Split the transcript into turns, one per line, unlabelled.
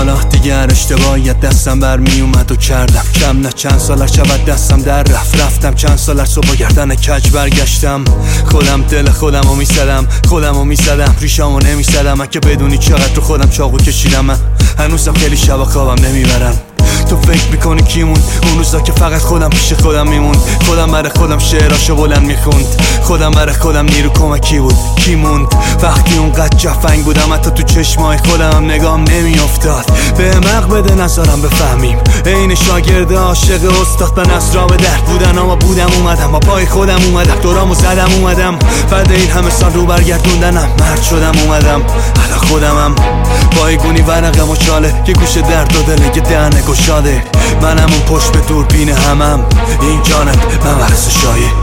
حالا دیگه هر اشتباهیت دستم برمی اومد و کردم کم نه چند سال شود دستم در رفتم چند سال صبح گردن کج برگشتم خودم دل خودمو میزدم ریشامو نمیزدم. من که بدونی چقدر رو خودم چاقو کشیدم. من هنوزم خیلی شبا خوابم نمیبرم. تو فکر میکنی کی موند اون روزا که فقط خودم پیش خودم میموند؟ خودم برای خودم شعراشو بلند میخوند. خودم برای خودم نیرو کمکی بود. کی موند وقتی اونقدر جفنگ بودم حتی تو چشمای خودم نگام نمیافتاد؟ به عمق بده نظرم بفهمیم این شاگرد عاشق استاد به نصرا به درد بودن. اما بودم اومدم با پای خودم اومدم دورامو زدم اومدم بعد این همه سال رو برگردوندنم مرد شدم اومدم حالا خودمم بایگونی ورقم و چاله که گوشه درد و دله که دهنه گشاده. منم اون پشت به دوربین همم این جانب من ورس شایه.